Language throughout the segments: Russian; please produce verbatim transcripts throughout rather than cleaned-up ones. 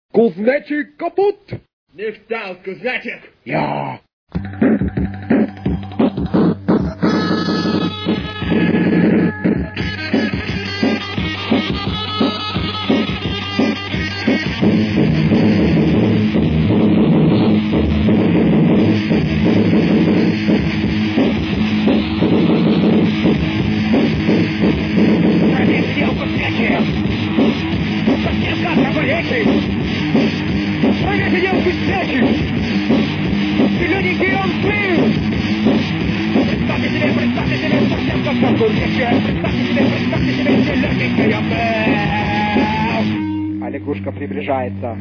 Кузнечик капут! Не встал, кузнечик! Я! Пролетел кузнечик! Совсем как наболевший! Пролетел кузнечик! Зелененький он был! Представьте себе, представьте себе, совсем как кузнечик! Представьте себе, представьте себе, зелененький он был! А лягушка приближается.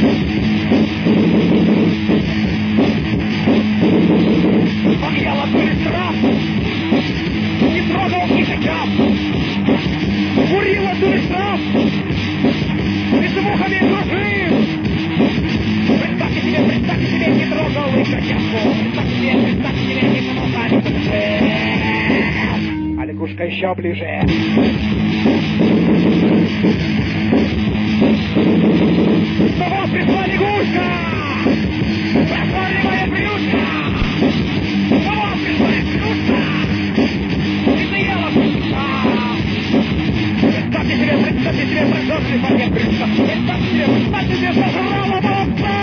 Он ел от трав! Не трогал никогда! Курил от трав! И с мухами дружил! Представьте себе, представьте себе, не трогал и котятку! Представьте себе, представьте себе, не трогал и дружил! А лягушка еще ближе! Снова пришла лягушка! Прохладливая блюдка! Снова пришла лягушка! И заела птица! Представьте себе, представьте себе, прожженный пакет брюшка! Представьте себе, представьте себе, сожрала бабка!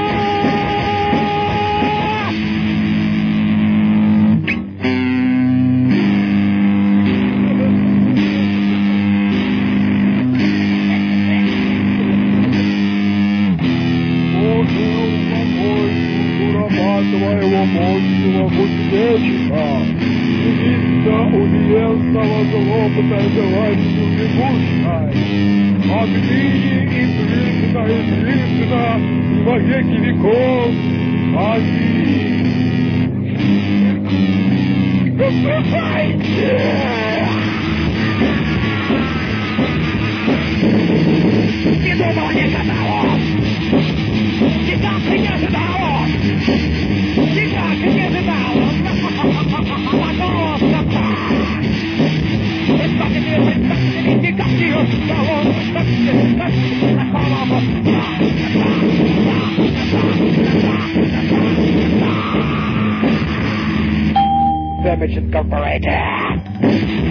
Твоего мощного кузнечика, невинно умеренного злопота желанию лягушкой, отныне и длинно, и длинно, и во веки веков, аминь. Наступайте! Не думал, не гадал! Никак не ожидал! Никак не ожидал! Представьте себе, представьте себе, никак не ожидал! Представьте себе, представьте себе, Damage Incorporated!